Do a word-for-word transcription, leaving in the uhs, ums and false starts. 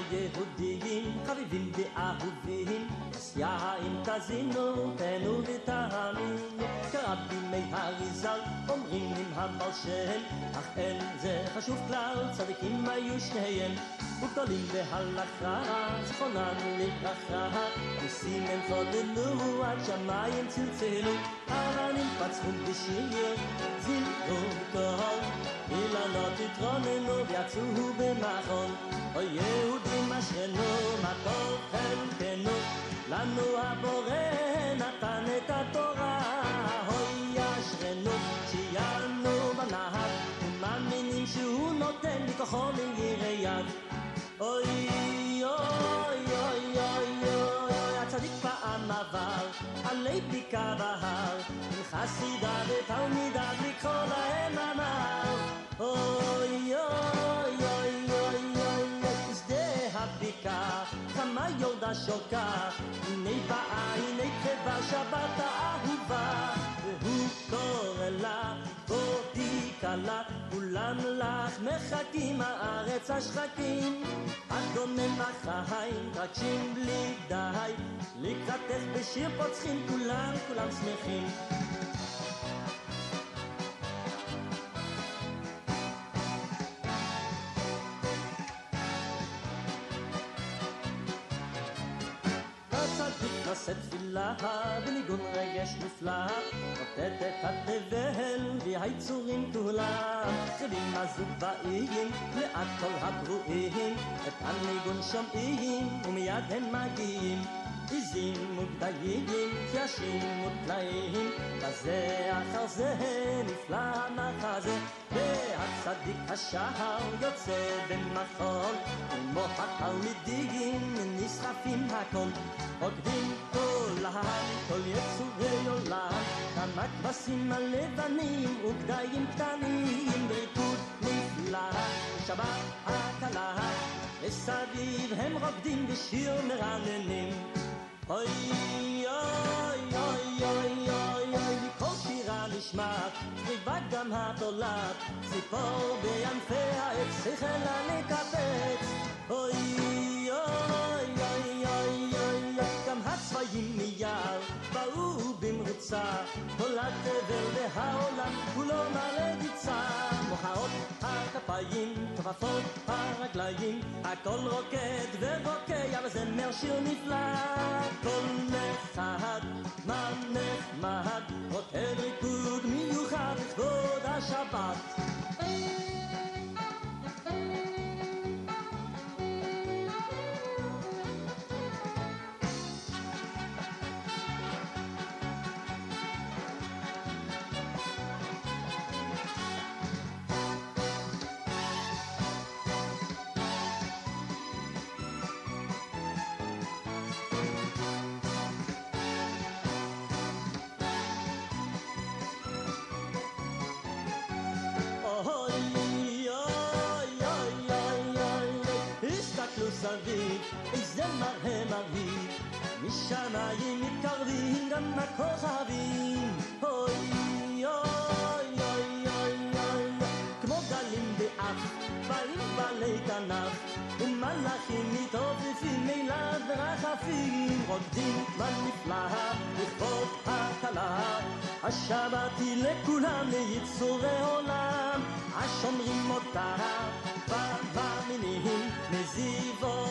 היהודים חביבים ואהובים, אז יין תזינו תנו ותאמינו, כרבי האריזל אומרים עם הבעל שם, אך אין זה חשוב כלל, צדיקים היו שניהם וגדולים בהלכה, זכרונם לברכה, ניסים הם חוללו עד שמיים צלצלו, אבנים פצחו בשיר, זמרו בקול, אילנות התרוננו ויצאו במחול. אוי יהודים אשרנו, מה טוב חלקנו, לנו הבורא נתן את התורה. אוי אשרנו, ציינו בנהר, ומאמינים שהוא נותן מכוחו ליריו. אוי אוי אוי אוי אוי, הצדיק פעם עבר עלי בקע בהר, עם חסידה ותלמידה לקרוא להם אמר. אוי אוי אוי אוי, שדה הבקעה כמה יולדה שוקה, הנה באה הנה קרבה שבת האהובה, והוא קורא לה בואי כלה, כולם לך מחכים הארץ השחקים, אדונם החיים תרגשים בלי די, לקראתך בשיר פוצחים כולם כולם שמחים. נושא תפילה בניגון רגש נפלא, נותנת את התבל והיצורים כולם, חבים הזובעים לאט כל הברואים, את הניגון שומעים ומיד הם מגיעים, עיזים וגדיים תיישים ופלאים, כזה אחר זה נפלא מחזה, והצדיק השחר יוצא במחול, כמו התלמידים נסחפים הכל, רוקדים כל ההר, כל יצורי עולם, כמה כבשים הלבנים וגדיים קטנים, בריקוד נפלא, שבת הקלה, וסביב הם רוקדים בשיר מרננים. אוי אוי אוי אוי אוי אוי, מכל שירה נשמעת, סביבה גם התולעת, ציפור בענפי העץ, החלה לקפץ. אוי אוי אוי אוי אוי, גם הצבעים מיער באו במרוצה, כל התבל והעולם כולו מלא דיצה, מוחאות הכפיים, כפפות הרגליים, הכל רוקד ורוקע וזמר שיר נפלא, כל אחד מה נחמד, רוקד ריקוד מיוחד לכבוד השבת. סביב, איזה מראה מרהיב, משמיים מתקרבים גם הכוכבים. אוי אוי אוי אוי אוי, כמו גלים באף, באים בעלי כנף, ומלאכים מתעופפים אליו ורחפים, רוקדים בנפלא לכבוד הכלה, השבת היא לכולם ליצורי עולם, השומרים אותה במאמינים מזיוו